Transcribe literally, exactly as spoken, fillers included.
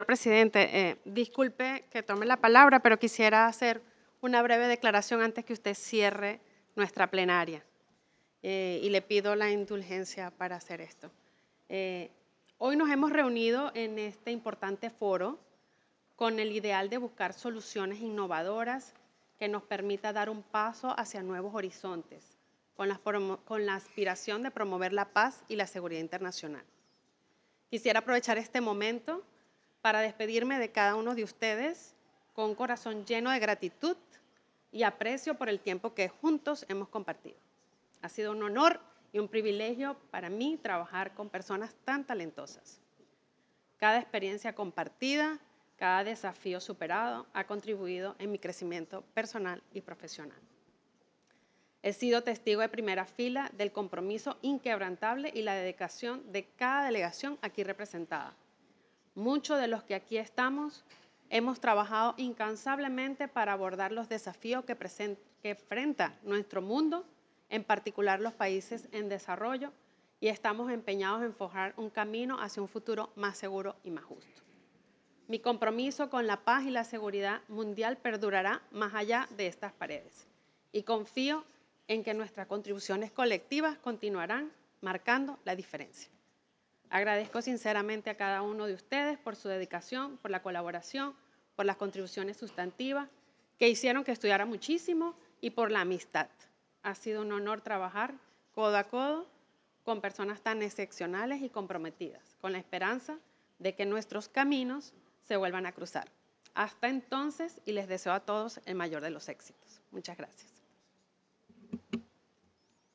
presidente, eh, disculpe que tome la palabra, pero quisiera hacer una breve declaración antes que usted cierre nuestra plenaria. Eh, y le pido la indulgencia para hacer esto. Eh, hoy nos hemos reunido en este importante foro con el ideal de buscar soluciones innovadoras que nos permita dar un paso hacia nuevos horizontes, con la, con la aspiración de promover la paz y la seguridad internacional. Quisiera aprovechar este momento para despedirme de cada uno de ustedes con un corazón lleno de gratitud y aprecio por el tiempo que juntos hemos compartido. Ha sido un honor y un privilegio para mí trabajar con personas tan talentosas. Cada experiencia compartida, cada desafío superado ha contribuido en mi crecimiento personal y profesional. He sido testigo de primera fila del compromiso inquebrantable y la dedicación de cada delegación aquí representada. Muchos de los que aquí estamos hemos trabajado incansablemente para abordar los desafíos que, que enfrenta nuestro mundo, en particular los países en desarrollo, y estamos empeñados en forjar un camino hacia un futuro más seguro y más justo. Mi compromiso con la paz y la seguridad mundial perdurará más allá de estas paredes, y confío en que nuestras contribuciones colectivas continuarán marcando la diferencia. Agradezco sinceramente a cada uno de ustedes por su dedicación, por la colaboración, por las contribuciones sustantivas que hicieron que estudiara muchísimo y por la amistad. Ha sido un honor trabajar codo a codo con personas tan excepcionales y comprometidas, con la esperanza de que nuestros caminos se vuelvan a cruzar. Hasta entonces, y les deseo a todos el mayor de los éxitos. Muchas gracias.